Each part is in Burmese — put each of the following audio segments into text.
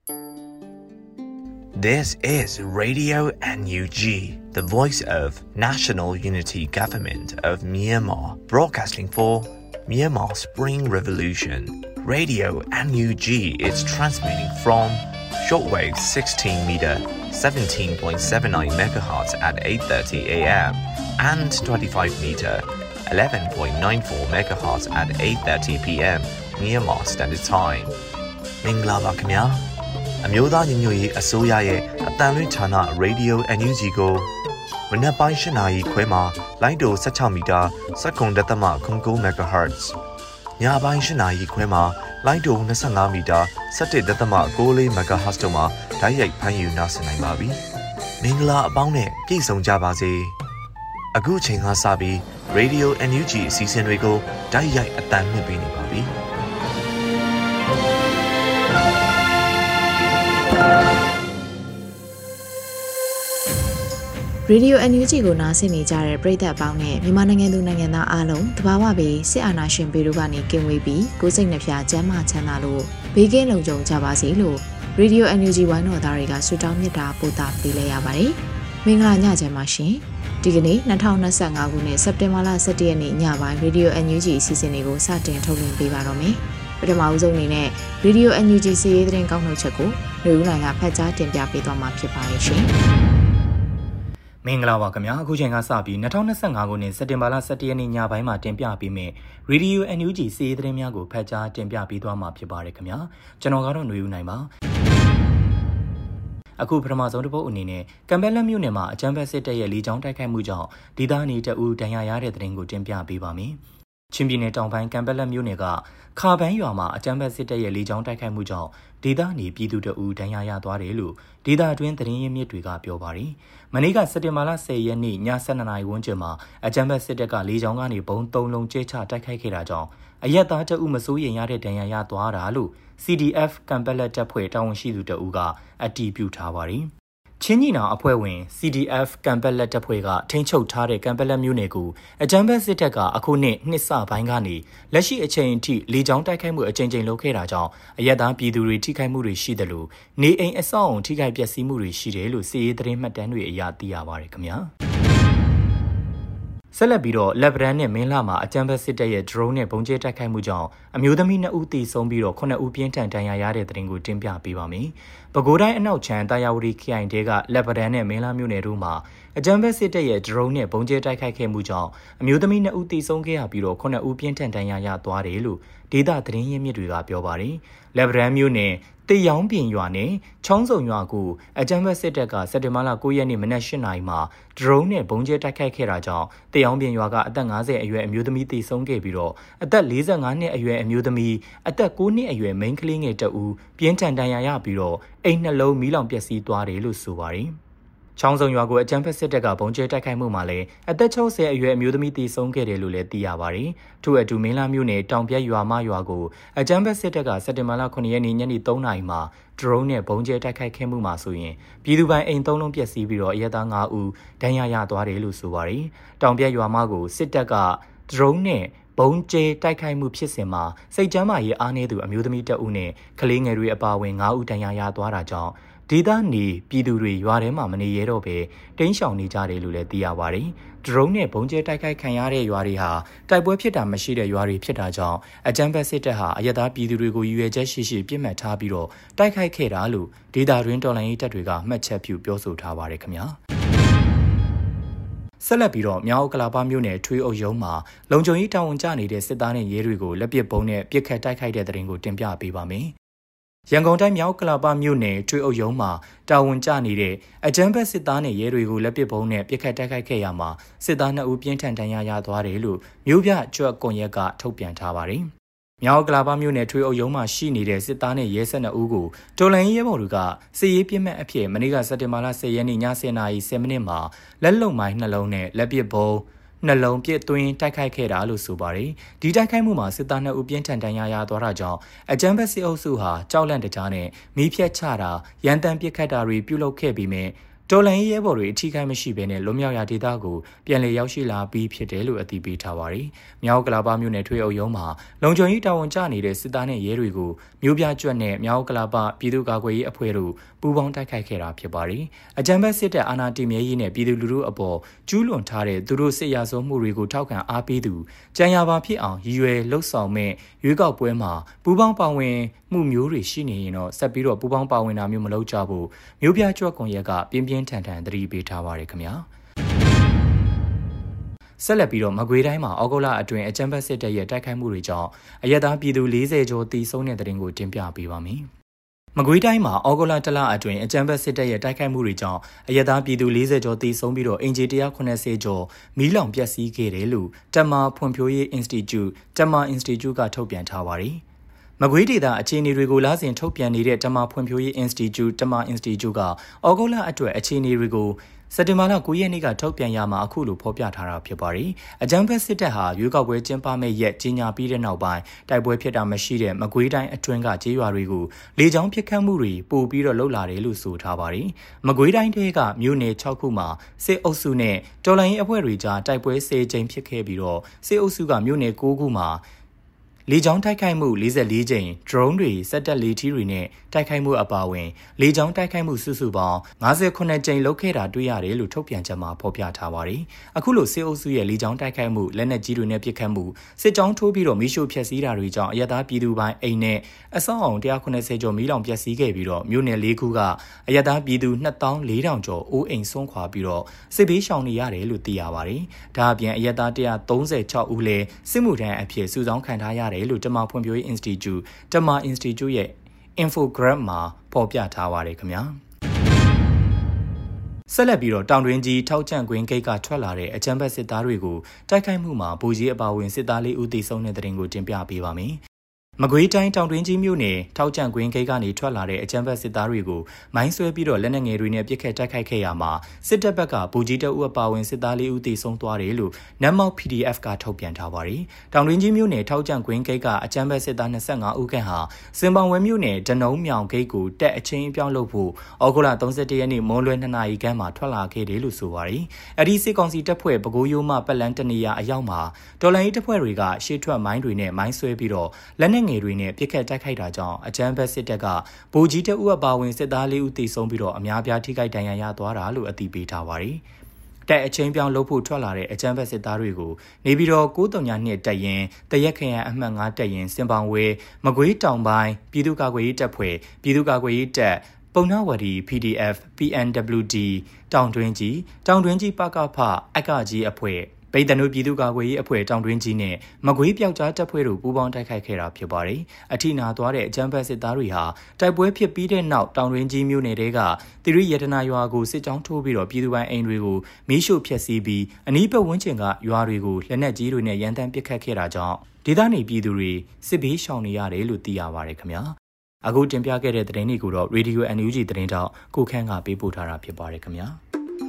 This is Radio NUG, the voice of National Unity Government of Myanmar, broadcasting for Myanmar Spring Revolution. Radio NUG is transmitting from shortwave 16 meter, 17.79 megahertz at 8:30 a.m. and 25 meter, 11.94 megahertz at 8:30 p.m. Myanmar Standard Time. မင်္ဂလာပါခင်ဗျာအမျိုးသားညီညွတ်ရေးအစိုးရရဲ့အတန်လွင့်ဌာန Radio NUG ကိုမနက်ပိုင်း8 နာရီခွဲမှာလိုင်းတို16မီတာ7.9 MHz ညပိုင်း8 နာရီခွဲမှာလိုင်းတို25မီတာ17.6 MHz တို့မှာဓာတ်ရိုက်ဖမ်းယူနိုင်နိုင်ပါပြီမင်္ဂလာအပေါင်းနဲ့ပြည့်စုံကြပါစေအခုချိန်ကစပြီး Radio NUG အစီအစဉ်တွေကိုဓာတ်ရိုက်အတန်လွှင့်ပေးနေပါပြီရေဒီယို NUG ကိုနားဆင်နေကြတဲ့ပရိသတ်အပေါင်းနဲ့မြန်မာနိုင်ငံသူနိုင်ငံသားအားလုံးတဘာဝဘေးစစ်အာဏာရှင်ဘေးတို့ကနေကင်းဝေးပြီးကိုယ်စိတ်နှဖျားကျန်းမာချမ်းသာလို့ဘေးကင်းလုံခြုံကြပါစေလို့ရေဒီယို NUG ဝိုင်းတော်သားတွေကဆုတောင်းမေတ္တာပို့သပေးလိုက်ရပါတယ်။မင်္ဂလာညချမ်းပါရှင်။ဒီကနေ့2025ခုနှစ်စက်တင်ဘာလ17ရက်နေ့ညပိုင်းရေဒီယို NUG အစီအစဉ်လေးကိုစတင်ထုတ်လွှင့်ပေးပါတော့မယ်။ပထမဦးဆုံးအနေနဲ့ရေဒီယို NUG စီးရေးသတင်းကောက်နှုတ်ချက်ကိုလူဦးနိုင်ကဖတ်ကြားတင်ပြပေးသွားမှာဖြစ်ပါရဲ့ရှင်။မင်္ဂလာပါခင်ဗျာအခုချိန်ကစပြီး2025ခုနှစ်စက်တင်ဘာလ17ရက်နေ့ညပိုင်းမှာတင်ပြပေးမယ့် Radio NUG စီးရီးသတင်းများကိုဖတ်ကြားတင်ပြပေးသွားမှာဖြစ်ပါတယ်ခင်ဗျာကျွန်တော်ကတော့ຫນွေဦးနိုင်ပါအခုပထမဆုံးတစ်ပုတ်အနေနဲ့ကမ်ဘဲလက်မြို့နယ်မှာအကြမ်းဖက်စစ်တပ်ရဲ့လေကြောင်းတိုက်ခိုက်မှုကြောင့်ဒေသနေတအူဒဏ်ရာရတဲ့သတင်းကိုတင်ပြပေးပါမယ်ချင်းပြည်နယ်တောင်ပိုင်းကမ်ဘဲလက်မြို့နယ်ကခါပန်းရွာမှာအကြမ်းဖက်စစ်တပ်ရဲ့လေကြောင်းတိုက်ခိုက်မှုကြောင့်ဒေသနေပြည်သူတအူဒဏ်ရာရသွားတယ်လို့ဒေသအတွင်းသတင်းရင်းမြစ်တွေကပြောပါတယ်။မနေ့ကစက်တင်ဘာလ10ရက်နေ့ည12နာရီဝန်းကျင်မှာအကြမ်းဖက်စစ်တပ်ကလေကြောင်းကနေဘုံ3လုံးကျဲချတိုက်ခိုက်ခဲ့တာကြောင့်အရက်သားတအူမစိုးရိမ်ရတဲ့ဒဏ်ရာရသွားတာလို့ CDF ကမ်ဘဲလက်တပ်ဖွဲ့တာဝန်ရှိသူတအူကအတည်ပြုထားပါတယ်။ချင်းညီနောင်အဖွဲ့ဝင် CDF ကမ်ဘဲလက်တပ်ဖွဲ့ကထိန်းချုပ်ထားတဲ့ကမ်ဘဲလက်မြို့နယ်ကိုအကြမ်းဖက်စစ်တပ်ကအခုနှစ်စပိုင်းကနေလက်ရှိအချိန်အထိလေကြောင်းတိုက်ခိုက်မှုအကြိမ်ကြိမ်လုပ်ခဲ့တာကြောင့်အရက်သားပြည်သူတွေထိခိုက်မှုတွေရှိတယ်လို့နေအိမ်အဆောက်အုံထိခိုက်ပျက်စီးမှုတွေရှိတယ်လို့စီရေးသတင်းမှတ်တမ်းတွေအရသိရပါတယ်ခင်ဗျာဆက်လက်ပြီးတော့လက်ဗရန်နဲ့မင်းလာမှာအကြမ်းဖက်စစ်တပ်ရဲ့ drone နဲ့ပုံကျဲတိုက်ခိုက်မှုကြောင့်အမျိုးသမီး2ဦးသေဆုံးပြီးတော့9ဦးပြင်းထန်ဒဏ်ရာရတဲ့သတင်းကိုတင်ပြပေးပါမယ်။ပဲခူးတိုင်းအနောက်ချမ်းတာယာဝတီခရိုင်တဲကလက်ဗရန်နဲ့မင်းလာမြို့နယ်တို့မှာအကြမ်းဖက်စစ်တပ်ရဲ့ drone နဲ့ပုံကျဲတိုက်ခိုက်ခဲ့မှုကြောင့်အမျိုးသမီး2ဦးသေဆုံးခဲ့ရပြီးတော့9ဦးပြင်းထန်ဒဏ်ရာရသွားတယ်လို့ဒေသသတင်းရင်းမြစ်တွေကပြောပါတယ်။လက်ဗရန်မြို့နယ်တေယောင်းပြင်ရွာနဲ့ချောင်းစုံရွာကိုအကြမ်းဖက်စစ်တပ်ကစက်တင်ဘာလ9ရက်နေ့မနက်8နာရီမှာ drone နဲ့ပုံကျဲတိုက်ခိုက်ခဲ့တာကြောင့်တေယောင်းပြင်ရွာကအသက်50အရွယ်အမျိုးသမီးသေဆုံးခဲ့ပြီးတော့အသက်45နှစ်အရွယ်အမျိုးသမီးအသက်9နှစ်အရွယ်မိန်းကလေးငယ်တဦးပြင်းထန်ဒဏ်ရာရပြီးတော့အိမ်နှလုံးမီးလောင်ပျက်စီးသွားတယ်လို့ဆိုပါတယ်ချောင်းစုံရွာကိုအကြမ်းဖက်စစ်တပ်ကပုံကျဲတိုက်ခိုက်မှုမှာလည်းအသက်60အရွယ်အမျိုးသမီးသေဆုံးခဲ့တယ်လို့လည်းသိရပါတယ်။ထို့အတူမင်းလာမြို့နယ်တောင်ပြက်ရွာမရွာကိုအကြမ်းဖက်စစ်တပ်ကစက်တင်ဘာလ9ရက်နေ့ညနေ3နာရီမှာ drone နဲ့ပုံကျဲတိုက်ခိုက်ခဲ့မှုမှာဆိုရင်ပြည်သူပိုင်အိမ်3လုံးပျက်စီးပြီးတော့အရက်သား9ဦးဒဏ်ရာရသွားတယ်လို့ဆိုပါတယ်။တောင်ပြက်ရွာမကိုစစ်တပ်က drone နဲ့ဘုံကျဲတိုက်ခိုက်မှုဖြစ်စဉ်မှာစိတ်ကြမ်းမာရေးအားနည်းသူအမျိုးသမီးတဦးနဲ့ကလေးငယ်တွေအပါအဝင်9ဦးဒဏ်ရာရသွားတာကြောင့်ဒေသနေပြည်သူတွေရွာထဲမှာမနေရတော့ပဲတင်းရှောင်နေကြတယ်လို့လည်းသိရပါတယ်။ drone နဲ့ဘုံကျဲတိုက်ခိုက်ခံရတဲ့ရွာတွေဟာတိုက်ပွဲဖြစ်တာမရှိတဲ့ရွာတွေဖြစ်တာကြောင့်အကြမ်းဖက်စစ်တပ်ဟာအရက်သားပြည်သူတွေကိုရည်ရွယ်ချက်ရှိရှိပြစ်မှတ်ထားပြီးတော့တိုက်ခိုက်ခဲ့တာလို့ဒေသတွင်းတော်လှန်ရေးတပ်တွေကမှတ်ချက်ပြုပြောဆိုထားပါတယ်ခင်ဗျာ။ဆက်လက်ပြီးတော့မြောက်ဥက္ကလာပမြို့နယ်ထွေးအုပ်ရုံးမှာလုံခြုံရေးတာဝန်ကျနေတဲ့စစ်သားနဲ့ရဲတွေကိုလက်ပစ်ဗုံးနဲ့ပစ်ခတ်တိုက်ခိုက်တဲ့တဲ့ရင်ကိုတင်ပြပေးပါမယ်။ရန်ကုန်တိုင်းမြောက်ကလာပမြို့နယ်ထွေအုပ်ရုံးမှာတာဝန်ကျနေတဲ့အကြမ်းဖက်စစ်သားနဲ့ရဲတွေကိုလက်ပစ်ဗုံးနဲ့ပစ်ခတ်တိုက်ခိုက်ခဲ့ရမှာစစ်သား2ဦးပြင်းထန်ဒဏ်ရာရသွားတယ်လို့မြို့ပြကျွတ်ကွန်ရက်ကထုတ်ပြန်ထားပါတယ်။မြောက်ကလာပမြို့နယ်ထွေအုပ်ရုံးမှာရှိနေတဲ့စစ်သားနဲ့ရဲ12ဦးကိုတော်လှန်ရေးရဲဘော်တွေကစစ်ရေးပြစ်မှတ်အဖြစ်မနေ့ကစက်တင်ဘာလ10ရက်နေ့ည10:10မိနစ်မှာလက်လုံမိုင်း2လုံးနဲ့လက်ပစ်ဗုံးနှလုံးပြစ်သွင်းတိုက်ခိုက်ခဲ့တာလို့ဆိုပါတယ်ဒီတိုက်ခိုက်မှုမှာစစ်သား2ဦးပြင်းထန်ဒဏ်ရာရသွားတာကြောင့်အကြမ်းဖက်စစ်အုပ်စုဟာကြောက်လန့်တကြားနဲ့မီးဖြတ်ချတာရန်တမ်းပစ်ခတ်တာတွေပြုလုပ်ခဲ့ပြီးမြဲတော်လန်ရဲဘော်တွေအထီးခိုင်းမရှိဘဲနဲ့လွန်မြောက်ရာဒေသကိုပြန်လည်ရောက်ရှိလာပြီးဖြစ်တယ်လို့အသိပေးထားပါတယ်။မြောက်ကလာပမြို့နယ်ထွေအုပ်ရုံးမှာလုံခြုံရေးတာဝန်ကျနေတဲ့စစ်သားနဲ့ရဲတွေကိုမြို့ပြကျွတ်နဲ့မြောက်ကလာပပြည်သူ့ကာကွယ်ရေးအဖွဲ့တို့ပူးပေါင်းတိုက်ခိုက်ခဲ့တာဖြစ်ပါတယ်။အကြမ်းဖက်စစ်တပ်အာဏာတည်မြဲရေးနဲ့ပြည်သူလူထုအပေါ်ကျူးလွန်ထားတဲ့သူတို့စစ်ရာဇဝမှုတွေကိုထောက်ခံအားပေးသူကြံရပါဖြစ်အောင်ရည်ရွယ်လှုပ်ဆောင်မဲ့ရွေးကောက်ပွဲမှာပူးပေါင်းပါဝင်မှုမျိုးတွေရှိနေရင်တော့ဆက်ပြီးတော့ပူးပေါင်းပါဝင်တာမျိုးမလုပ်ကြဘူးမြို့ပြကျွတ်ကွန်ရက်ကပြင်းပြင်းထန်ထန်သတိပေးထားပါတယ်ခင်ဗျာဆက်လက်ပြီးတော့မကွေးတိုင်းမှာအောက်တိုဘာအတွင်းအကြမ်းဖက်စစ်တပ်ရဲ့တိုက်ခိုက်မှုတွေကြောင့်အရက်သားပြည်သူ40ကျော်တိဆုံးတဲ့တဲ့တင်ကိုတင်ပြပေးပါမယ်မကွေးတိုင်းမှာအောက်တိုဘာတလအတွင်းအကြမ်းဖက်စစ်တပ်ရဲ့တိုက်ခိုက်မှုတွေကြောင့်အရက်သားပြည်သူ40ကျော်တိဆုံးပြီးတော့အင်ဂျီ180ကျော်မီးလောင်ပျက်စီးခဲ့တယ်လို့တမ္မာဖွံ့ဖြိုးရေး Institute တမ္မာ Institute ကထုတ်ပြန်ထားပါတယ်မကွေးဒေသအခြေအနေတွေကိုလာစဉ်ထုတ်ပြန်နေတဲ့တမ္မာဖွံ့ဖြိုးရေး Institute တမ္မာ Institute ကအောက်တိုဘာအတွက်အခြေအနေတွေကိုစက်တင်ဘာလ9ရက်နေ့ကထုတ်ပြန်ရမှာအခုလိုဖော်ပြထားတာဖြစ်ပါတယ်။အကြမ်းဖက်စစ်တပ်ဟာရွေးကောက်ပွဲကျင်းပမဲ့ရက်ကြီးညာပြီးတဲ့နောက်ပိုင်းတိုက်ပွဲဖြစ်တာမရှိတဲ့မကွေးတိုင်းအတွင်းကကျေးရွာတွေကိုလေကြောင်းပစ်ခတ်မှုတွေပို့ပြီးတော့လှုပ်လာတယ်လို့ဆိုထားပါတယ်။မကွေးတိုင်းထဲကမြို့နယ်6ခုမှာစစ်အုပ်စုနဲ့တော်လှန်ရေးအဖွဲ့တွေကြားတိုက်ပွဲ10ကြိမ်ဖြစ်ခဲ့ပြီးတော့စစ်အုပ်စုကမြို့နယ်9ခုမှာလေကြောင်းတိုက်ခိုက်မှု44ကြိမ် drone တွေစက်တက်လေထီးတွေနဲ့တိုက်ခိုက်မှုအပါအဝင်လေကြောင်းတိုက်ခိုက်မှုစုစုပေါင်း58ကြိမ်လုပ်ခဲ့တာတွေ့ရတယ်လို့ထုတ်ပြန်ချက်မှာဖော်ပြထားပါတယ်။အခုလိုစစ်အုပ်စုရဲ့လေကြောင်းတိုက်ခိုက်မှုလက်နက်ကြီးတွေနဲ့ပစ်ခတ်မှုစစ်ကြောင်းထိုးပြီးတော့မီးရှို့ဖျက်ဆီးတာတွေကြောင့်အရက်သားပြည်သူပိုင်းအိမ်နဲ့အဆောက်အုံ190ကျော်မီးလောင်ပျက်စီးခဲ့ပြီးတော့မြို့နယ်၄ခုကအရက်သားပြည်သူ2400ကျော်အိုးအိမ်ဆုံးခွာပြီးတော့စစ်ဘေးရှောင်နေရတယ်လို့သိရပါတယ်။ဒါအပြင်အရက်သား136ဦးလည်းစစ်မှုထမ်းအဖြစ်စုဆောင်းခံထားရတယ်လို့တမ္မာဖွံ့ဖြိုးရေး Institute တမ္မာ Institute ရဲ့ infograph မှာဖော်ပြထားပါတယ်ခင်ဗျာဆက်လက်ပြီးတော့တောင်တွင်းကြီးထောက်ချန့်ကွင်းဂိတ်ကထွက်လာတဲ့အကြမ်းဖက်စစ်သားတွေကိုတိုက်ခိုက်မှုမှာဗိုလ်ကြီးအပါအဝင်စစ်သား4ဦးသေဆုံးတဲ့တဲ့တင်ကိုတင်ပြပေးပါမယ်မကွေးတိုင်းတောင်တွင်းကြီးမြို့နယ်ထောက်ချန့်ကွင်းဂိတ်ကနေထွက်လာတဲ့အကြမ်းဖက်စစ်သားတွေကိုမိုင်းဆွဲပြီးတော့လက်နက်ငယ်တွေနဲ့ပစ်ခတ်တိုက်ခိုက်ခဲ့ရမှာစစ်တပ်ဘက်ကဗိုလ်ကြီးတအုပ်အပါအဝင်စစ်သား4ဦးသေဆုံးသွားတယ်လို့နမ်မောက် PDF ကထုတ်ပြန်ထားပါတယ်။တောင်တွင်းကြီးမြို့နယ်ထောက်ချန့်ကွင်းဂိတ်ကအကြမ်းဖက်စစ်သား25ဦးခန့်ဟာစင်ပောင်ဝဲမြို့နယ်ဒနုံမြောင်ဂိတ်ကိုတက်အချင်းအပြောင်းလုပ်ဖို့ဩဂုတ်လ31ရက်နေ့မွန်းလွဲ2နာရီခန့်မှာထွက်လာခဲ့တယ်လို့ဆိုပါတယ်။အဲဒီစစ်ကောင်စီတပ်ဖွဲ့ပဲခူးရိုးမှပတ်လန်းတနေရအရောက်မှာတော်လိုင်းတပ်ဖွဲ့တွေကရှေ့ထွက်မိုင်းတွေနဲ့မိုင်းဆွဲပြီးတော့လက်နက်ငယ်တွေနဲ့ပြစ်ခတ်တိုက်ခိုက်တာကြောင့်အကြမ်းဖက်စစ်တပ်ကဗိုလ်ကြီးတအုပ်အပါအဝင်စစ်သား4ဦးသေဆုံးပြီးတော့အများပြားထိခိုက်ဒဏ်ရာရသွားတာလို့အသိပေးထားပါတယ်။တက်အချင်းပြောင်းလုပ်ဖို့ထွက်လာတဲ့အကြမ်းဖက်စစ်သားတွေကိုနေပြီးတော့932တပ်ရင်တရက်ခရိုင်အမှတ်9တပ်ရင်စင်ပောင်ဝဲမကွေးတောင်ပိုင်းပြည်သူ့ကာကွယ်ရေးတပ်ဖွဲ့ပြည်သူ့ကာကွယ်ရေးတပ်ပုံနာဝတီ PDF PNWD တောင်တွင်းကြီးပကဖအကကြီးအဖွဲ့ဗိဒ္ဓနုပြည်သူ့ကာကွယ်ရေးအဖွဲ့တောင်တွင်းကြီးနဲ့မကွေးပြောက်ကြားတပ်ဖွဲ့တို့ပူးပေါင်းတိုက်ခိုက်ခဲ့တာဖြစ်ပါတယ်။အထိနာသွားတဲ့အကြမ်းဖက်စစ်သားတွေဟာတိုက်ပွဲဖြစ်ပြီးတဲ့နောက်တောင်တွင်းကြီးမြို့နယ်တဲကတိရိယတနာရွာကိုစစ်ကြောင်းထိုးပြီးတော့ပြည်သူပိုင်းအိမ်တွေကိုမီးရှို့ဖျက်ဆီးပြီးအနီးပတ်ဝန်းကျင်ကရွာတွေကိုလက်နက်ကြီးတွေနဲ့ရန်တမ်းပစ်ခတ်ခဲ့တာကြောင့်ဒေသနေပြည်သူတွေစစ်ဘေးရှောင်နေရတယ်လို့သိရပါတယ်ခင်ဗျာ။အခုတင်ပြခဲ့တဲ့သတင်းတွေကိုတော့ Radio NUG သတင်းတောက်ကိုခန့်ကပေးပို့ထားတာဖြစ်ပါတယ်ခင်ဗျာ။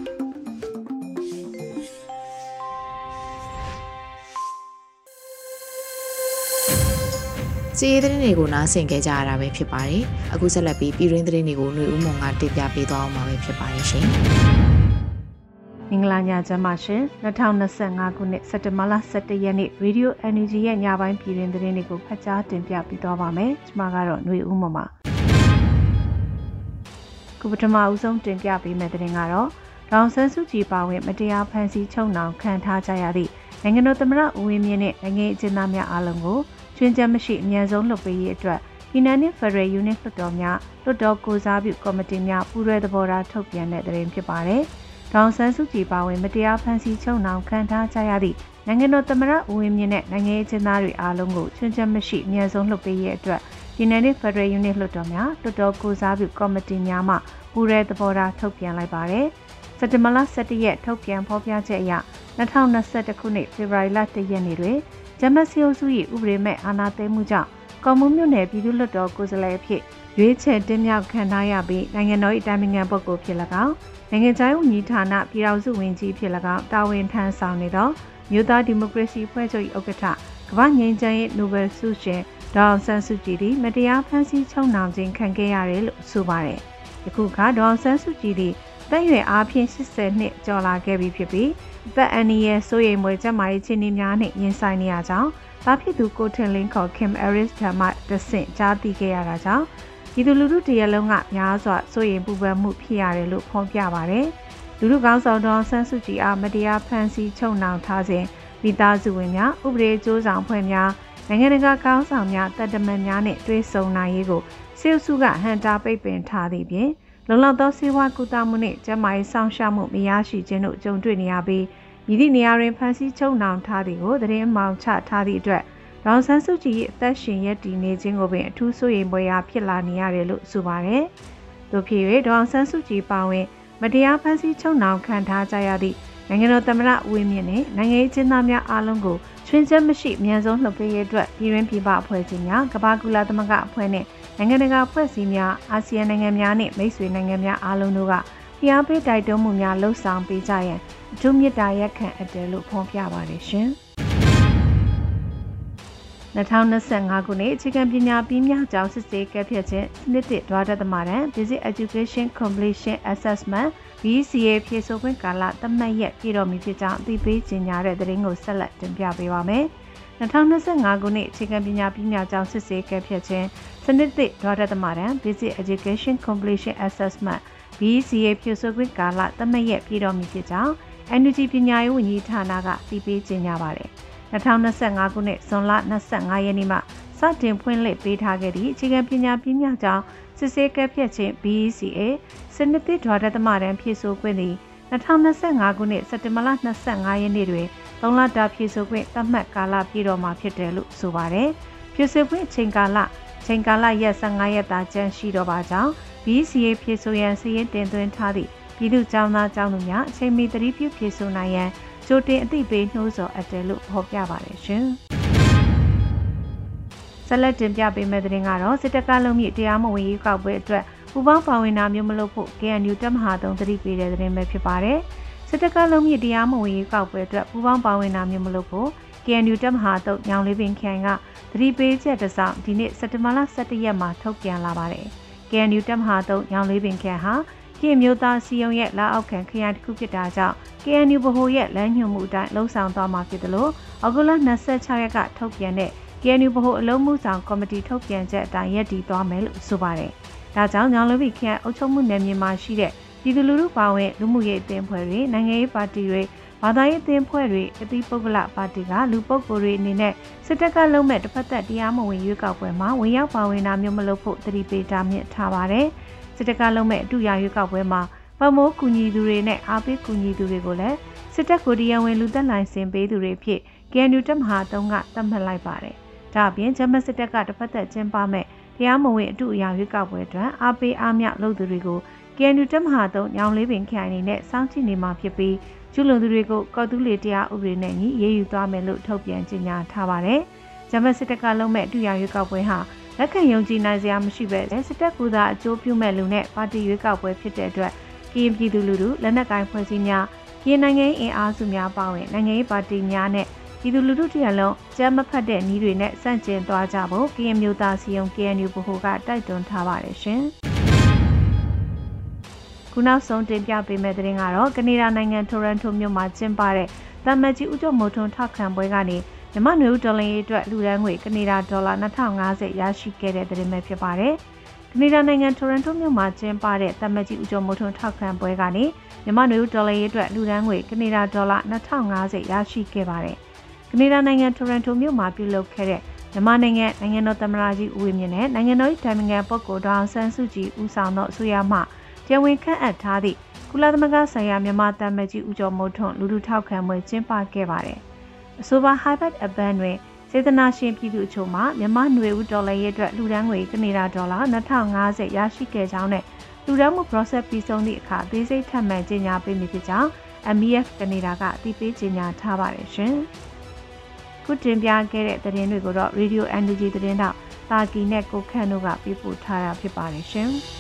စီးရီးသတင်းတွေကိုနားဆင်ကြကြရတာပဲဖြစ်ပါတယ်။အခုဆက်လက်ပြီးပြည်တွင်းသတင်းတွေကိုຫນွေဦးမွန်ကတင်ပြပေးသွားအောင်ပါပဲဖြစ်ပါတယ်ရှင်။မင်္ဂလာညချမ်းပါရှင်2025ခုနှစ်စက်တင်ဘာလ17ရက်နေ့ Radio NUG ရဲ့ညပိုင်းပြည်တွင်းသတင်းတွေကိုဖတ်ကြားတင်ပြပေးသွားပါမယ်။ကျွန်မကတော့ຫນွေဦးမွန်ပါ။ခုပထမအဦးဆုံးတင်ပြပေးမယ့်သတင်းကတော့ဒေါန်ဆန်းစုကြည်ပါဝင်မတရားဖမ်းဆီးချုပ်နှောင်ခံထားကြရသည့်နိုင်ငံတော်သမ္မတဦးဝင်းမြင့်နဲ့နိုင်ငံအကျဉ်းသားများအားလုံးကိုချွင်းချက်မရှိအမြန်ဆုံးလွှတ်ပေးရေးအတွက်ပြည်내နဲ့ Federal Unit လွှတ်တော်များလွှတ်တော်ကိုစားပြုကော်မတီများပူးတွဲသဘောထားထုတ်ပြန်တဲ့သတင်းဖြစ်ပါတယ်။ဒေါန်ဆန်းစုကြည်ပါဝင်မတရားဖမ်းဆီးချုပ်နှောင်ခံထားကြရသည့်နိုင်ငံတော်သမ္မတဦးဝင်းမြင့်နဲ့နိုင်ငံရေးအကျဉ်းသားတွေအားလုံးကိုချွင်းချက်မရှိအမြန်ဆုံးလွှတ်ပေးရေးအတွက်ပြည်내နဲ့ Federal Unit လွှတ်တော်များလွှတ်တော်ကိုစားပြုကော်မတီများမှပူးတွဲသဘောထားထုတ်ပြန်လိုက်ပါတယ်။စက်တင်ဘာလ17ရက်ထုတ်ပြန်ဖော်ပြချက်အရ2021ခုနှစ်ဖေဖော်ဝါရီလ1ရက်နေ့တွင်ဂျမတ်စီအိုစု၏ဥပဒေမဲ့အာဏာသိမ်းမှုကြောင့်ကော်မွန်မြို့နယ်ပြည်သူ့လွှတ်တော်ကိုယ်စားလှယ်အဖြစ်ရွေးချယ်တင်မြှောက်ခံထားရပြီးနိုင်ငံတော်၏အတိုင်ပင်ခံပုဂ္ဂိုလ်ဖြစ်၎င်းနိုင်ငံခြားရေးဝန်ကြီးဌာနပြည်ထောင်စုဝန်ကြီးဖြစ်၎င်းတာဝန်ထမ်းဆောင်နေသောမြို့သားဒီမိုကရေစီဖွဲ့ချုပ်၏ဥက္ကဋ္ဌကမ္ဘာ့ငြိမ်းချမ်းရေးနိုဘယ်ဆုရှင်ဒေါန်ဆန်းစုကြည်သည်မတရားဖမ်းဆီးချုပ်နှောင်ခြင်းခံခဲ့ရတယ်လို့ဆိုပါတယ်။ယခုကဒေါန်ဆန်းစုကြည်သည်သက်ရွယ်အားဖြင့်80နှစ်ကျော်လာခဲ့ပြီဖြစ်ပြီးအသက်အန္တရာယ်စိုးရိမ်မွေကျန်းမာရေးခြေနေများနဲ့ရင်ဆိုင်နေရကြောင်းသားဖြစ်သူကိုထင်လင်းခေါ် Kim Aris ထံမှတဆင့်ကြားသိခဲ့ရတာကြောင့်ဒီလူထုတရက်လုံးကများစွာစိုးရိမ်ပူပန်မှုဖြစ်ရတယ်လို့ဖော်ပြပါတယ်။လူထုကောင်းဆောင်ဒေါ်ဆန်းစုကြည်အားမတရားဖမ်းဆီးချုပ်နှောင်ထားစဉ်မိသားစုဝင်များဥပဒေကြိုးဆောင်ဖွဲ့များနိုင်ငံတကာကောင်းဆောင်များတပ်တမန်များနဲ့တွဲဆုံနိုင်ရေးကိုစစ်အုပ်စုကဟန်တာပိတ်ပင်ထားသည့်ပြင်လုံလောက်သောစေဝါကုသမှုနှင့်ကျန်းမာရေးစောင့်ရှောက်မှုမရရှိခြင်းတို့ကြုံတွေ့နေရပြီးဤသည့်နေရာတွင်ဖမ်းဆီးချုပ်နှောင်ထားသည်ကိုသတင်းမှောင်ချထားသည့်အတွက်ဒေါ်ဆန်းစုကြည်၏အသက်ရှင်ရပ်တည်နေခြင်းကိုပင်အထူးစိုးရိမ်ဖွယ်ရာဖြစ်လာနေရတယ်လို့ဆိုပါတယ်။သို့ဖြစ်၍ဒေါ်ဆန်းစုကြည်ပါဝင်မတရားဖမ်းဆီးချုပ်နှောင်ခံထားကြရသည့်နိုင်ငံတော်သမ္မတဦးဝင်းမြင့်နှင့်နိုင်ငံရေးကျင်းသားများအားလုံးကိုချွင်းချက်မရှိအမြန်ဆုံးလှုပ်ပေးရေးအတွက်ပြည်တွင်းပြည်ပအဖွဲ့အစည်းများကမ္ဘာကုလသမဂ္ဂအဖွဲ့နှင့်နိုင်ငံတကာအဖွဲ့အစည်းများအာဆီယံနိုင်ငံများနှင့်မိတ်ဆွေနိုင်ငံများအားလုံးတို့ကဖိအားပေးတိုက်တွန်းမှုများလှုံ့ဆော်ပေးကြရန်အထူးမေတ္တာရပ်ခံအပ်တယ်လို့ဖော်ပြပါတယ်ရှင်။2025ခုနှစ်အခြေခံပညာပြီးမြောက်ကျောင်းစစ်ဆေးကဲဖြတ်ခြင်းစနစ်တစ်ဒွါဒသမတန် Basic Education Completion Assessment BCA ဖြေဆိုခွင့်ကာလသတ်မှတ်ရက်ပြည့်တော်မူဖြစ်ကြောင်းအသိပေးကြေညာတဲ့သတင်းကိုဆက်လက်တင်ပြပေးပါမယ်။2025ခုနှစ်အခြေခံပညာပြီးမြောက်ကျောင်းစစ်ဆေးကဲဖြတ်ခြင်းစနစ်တစ်ဒွါဒသမတန် Basic Education Completion Assessment BCA ဖြေဆိုခွင့်ကာလသတ်မှတ်ရက်ပြည့်တော်မူဖြစ်ကြောင်း NUG ပညာရေးဝန်ကြီးဌာနကသိပေးကြေညာပါတယ်။2025ခုနှစ်ဇွန်လ25ရက်နေ့မှစတင်ဖွင့်လှစ်ပေးထားခဲ့သည့်အခြေခံပညာပြီးမြောက်ကျောင်းစစ်ဆေးကဲဖြတ်ခြင်း BCA စနစ်တစ်ဒွါဒသမတန်ဖြေဆိုခွင့်သည်2025ခုနှစ်စက်တင်ဘာလ25ရက်နေ့တွင်3လတာဖြေဆိုခွင့်သတ်မှတ်ကာလပြည့်တော်မှာဖြစ်တယ်လို့ဆိုပါတယ်။ဖြေဆိုခွင့်ချိန်ကာလရက်15ရက်သာကျန်ရှိတော့ပါကြောင်း BCA ဖြေဆိုရန်စာရင်းတင်သွင်းထားသည့်ပြည်သူ့ကျောင်းသားကျောင်းသူများအချိန်မီသတိပြုဖြေဆိုနိုင်ရန်ကြိုတင်အသိပေးနှိုးဆော်အပ်တယ်လို့ဖော်ပြပါတယ်ရှင်။ဆက်လက်တင်ပြပေးမယ့်သတင်းကတော့စစ်တပ်ကလုံးမြစ်တရားမဝင်ရေးကောက်ပွဲအတွက်ပူပေါင်းပါဝင်တာမျိုးမလုပ်ဖို့ KNU တပ်မဟာ3သတိပေးတဲ့သတင်းပဲဖြစ်ပါတယ်။စစ်တပ်ကလုံးမြစ်တရားမဝင်ရေးကောက်ပွဲအတွက်ပူပေါင်းပါဝင်တာမျိုးမလုပ်ဖို့ KNU တပ်မဟာ3ညောင်လေးပင်ခိုင်ကသတိပေးချက်တစ်စောင်ဒီနေ့စက်တင်ဘာလ17ရက်မှာထုတ်ပြန်လာပါတယ်။ KNU တပ်မဟာ3ညောင်လေးပင်ခိုင်ဟာပြည်မျိုးသားစီယုံရဲ့လက်အောက်ခံခရိုင်တစ်ခုဖြစ်တာကြောင့် KNU ဗဟိုရဲ့လမ်းညွှန်မှုအတိုင်းလှုံ့ဆော်သွားမှာဖြစ်တယ်လို့အောက်တိုဘာ26ရက်ကထုတ်ပြန်တဲ့ KNU ဗဟိုအလုံးမှုဆောင်ကော်မတီထုတ်ပြန်ချက်အတိုင်းရပ်တည်သွားမယ်လို့ဆိုပါတယ်။ဒါကြောင့်ညောင်လေးပင်ခရိုင်အုပ်ချုပ်မှုနယ်မြေမှာရှိတဲ့ပြည်သူလူထုပါဝင်လူမှုရေးအသင်းဖွဲ့တွေနိုင်ငံရေးပါတီတွေဘာသာရေးအသင်းဖွဲ့တွေအသီးပုဂ္ဂလပါတီကလူပုဂ္ဂိုလ်တွေအနေနဲ့စစ်တပ်ကလုံးမဲ့တစ်ဖက်သက်တရားမဝင်ရွေးကောက်ပွဲမှာဝင်ရောက်ပါဝင်တာမျိုးမလုပ်ဖို့သတိပေးတာမြင့်ထားပါတယ်။စစ်တပ်ကလုံးမဲ့အတူရရွေးကောက်ပွဲမှာပမိုးကူညီသူတွေနဲ့အားပေးကူညီသူတွေကိုလည်းစစ်တပ်ကိုတရားဝင်လူသက်လိုင်စင်ပေးသူတွေဖြစ် KNU တပ်မဟာ3ကသတ်မှတ်လိုက်ပါတယ်။ဒါအပြင်ဂျမတ်စစ်တပ်ကတစ်ဖက်သက်ကျင်းပမဲ့တရားမဝင်အတူအရာရွေးကောက်ပွဲအတွက်အားပေးအားမြလုပ်သူတွေကို KNU တပ်မဟာ3ညောင်လေးပင်ခိုင်နေနဲ့စောင့်ကြည့်နေမှာဖြစ်ပြီးကျူးလွန်သူတွေကိုကော်တူးလေတရားဥပဒေနဲ့ညီရေးယူသွားမယ်လို့ထုတ်ပြန်ကြေညာထားပါတယ်။ဂျမတ်စစ်တပ်ကလုံးမဲ့အတူအရာရွေးကောက်ပွဲဟာလက်ခံယုံကြည်နိုင်စရာမရှိပဲစစ်တပ်ကသာအကျိုးပြုမဲ့လူနဲ့ပါတီရွေးကောက်ပွဲဖြစ်တဲ့အတွက်ကရင်ပြည်သူလူထုလက်နက်ကိုင်ဖွဲ့စည်းများပြည်နိုင်ငံရေးအင်အားစုများပါဝင်နိုင်ငံရေးပါတီများနဲ့ပြည်သူလူထုတရလုံးကြမ်းမဖက်တဲ့နည်းတွေနဲ့စန့်ကျင်သွားကြဖို့ကရင်မျိုးသားစီယုံ KNU ဗဟိုကတိုက်တွန်းထားပါတယ်ရှင်။ခုနောက်ဆုံးတင်ပြပေးမယ့်သတင်းကတော့ကနေဒါနိုင်ငံတိုရန်တိုမြို့မှာကျင်းပတဲ့သံမတ်ကြီးဦးကျော်မိုးထွန်းထောက်ခံပွဲကနေမြန်မာနွေဦးဒေါ်လာရေးအတွက်လူဒန်းငွေကနေဒါဒေါ်လာ2050ရရှိခဲ့တဲ့သတင်းပဲဖြစ်ပါတယ်။ကနေဒါနိုင်ငံတိုရန်တိုမြို့မှာကျင်းပတဲ့သံမတ်ကြီးဦးကျော်မိုးထွန်းထောက်ခံပွဲကနေမြန်မာနွေဦးဒေါ်လာရေးအတွက်လူဒန်းငွေကနေဒါဒေါ်လာ2050ရရှိခဲ့ပါတယ်။ကနေဒါနိုင်ငံတိုရန်တိုမြို့မှာပြုလုပ်ခဲ့တဲ့မြန်မာနိုင်ငံတော်သမ္မတကြီးဦးဝင်းမြင့်နဲ့နိုင်ငံတော်၏တိုင်ပင်ခံပုဂ္ဂိုလ်ဒေါအောင်ဆန်းစုကြည်ဦးဆောင်သောအစိုးရမှတရားဝင်ခန့်အပ်ထားသည့်ကုလသမဂ္ဂဆိုင်ရာမြန်မာသံမတ်ကြီးဦးကျော်မိုးထွန်းလူထုထောက်ခံပွဲကျင်းပခဲ့ပါတယ်။အဆိုပါ Hybrid Event တွင်စေတနာရှင်ပြည်သူအချို့မှမြန်မာနွေဦးဒေါ်လာရေးအတွက်လူဒန်းငွေကနေဒါဒေါ်လာ2050ရရှိခဲ့ကြောင်းနဲ့လူဒန်းမှု process ပြီးဆုံးသည့်အခါသေးစိတ်ထပ်မံကြေညာပေးမည်ဖြစ်ကြောင်း MEF ကနေဒါကအသိပေးကြေညာထားပါတယ်ရှင်။ခုတင်ပြခဲ့တဲ့သတင်းတွေကိုတော့ Radio NUG သတင်းတောက်တာကီနဲ့ကိုခန့်တို့ကပြပို့ထားတာဖြစ်ပါတယ်ရှင်။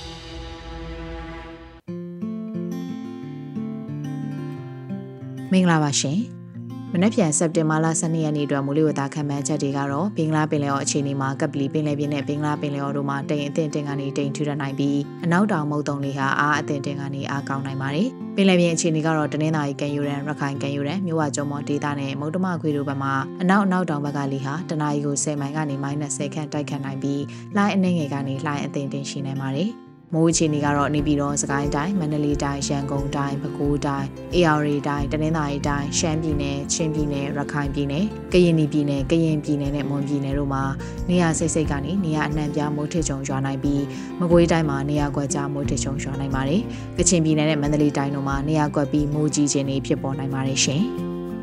မင်္ဂလာပါရှင်မနက်ဖြန်စက်တင်ဘာလ12ရက်နေ့အတွက်မိုးလေဝသခန့်မှန်းချက်တွေကတော့ဘင်္ဂလားပင်လယ်အော်အခြေအနေမှာကပ်ပလီပင်လယ်ပြင်နဲ့ဘင်္ဂလားပင်လယ်အော်တို့မှာတိမ်အထင်ကနေတိမ်ထူထပ်နိုင်ပြီးအနောက်တောင်မုတ်တုံလေဟာအားအထင်ကနေအားကောင်းနိုင်ပါတယ်။ပင်လယ်ပြင်အခြေအနေကတော့တနင်္သာရီကမ်းရိုးတန်းရခိုင်ကမ်းရိုးတန်းမြဝကျုံမော်ဒေသနဲ့မုတ်တမခွေတို့ဘက်မှာအနောက်တောင်ဘက်ကလေဟာတနအီကို10မိုင်ကနေ -10 ခန့်တိုက်ခတ်နိုင်ပြီးလှိုင်းအနှဲငယ်ကနေလှိုင်းအထင်ရှိနိုင်ပါတယ်။မိုးအခြေအနေကတော့နေပြည်တော်စကိုင်းတိုင်းမန္တလေးတိုင်းရန်ကုန်တိုင်းပဲခူးတိုင်းအေရဝတီတိုင်းတနင်္သာရီတိုင်းရှမ်းပြည်နယ်ချင်းပြည်နယ်ရခိုင်ပြည်နယ်ကရင်ပြည်နယ်ကရင်ပြည်နယ်နဲ့မွန်ပြည်နယ်တို့မှာနေရာစိတ်ကနေနေရာအနှံ့ပြားမိုးထစ်ချုံရွာနိုင်ပြီးမကွေးတိုင်းမှာနေရာကွက်ကြားမိုးထစ်ချုံရွာနိုင်ပါတယ်။ကချင်ပြည်နယ်နဲ့မန္တလေးတိုင်းတို့မှာနေရာကွက်ပြီးမိုးကြီးခြင်းတွေဖြစ်ပေါ်နိုင်ပါတယ်ရှင်။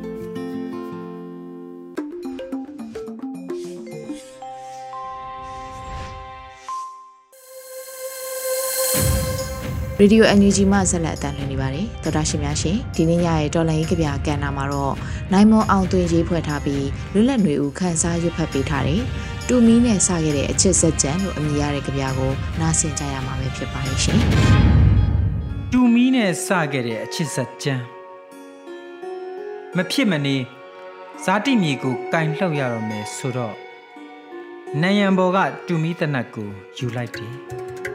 ရေဒီယို NUG မှဆက်လက်အသံလွှင့်နေပါတယ်။သောတာရှင်များရှင်ဒီနေ့ညရဲ့တော်လန်ရေးကဗျာကဏ္ဍမှာတော့နိုင်မွန်အောင်သွင်းရေးဖွဲ့ထားပြီးလွတ်လပ်နေဦးခန်းစားရွတ်ဖတ်ပေးထားတယ်။တူမီနဲ့စခဲ့တဲ့အချစ်စက်ကြံလို့အမည်ရတဲ့ကဗျာကိုနားဆင်ကြရမှာပဲဖြစ်ပါရဲ့ရှင်။တူမီနဲ့စခဲ့တဲ့အချစ်စက်ကြံမဖြစ်မနေဇာတိမြေကိုကင်လှုပ်ရတော့မယ်ဆိုတော့နယံဘော်ကတူမီတနတ်ကိုယူလိုက်တယ်။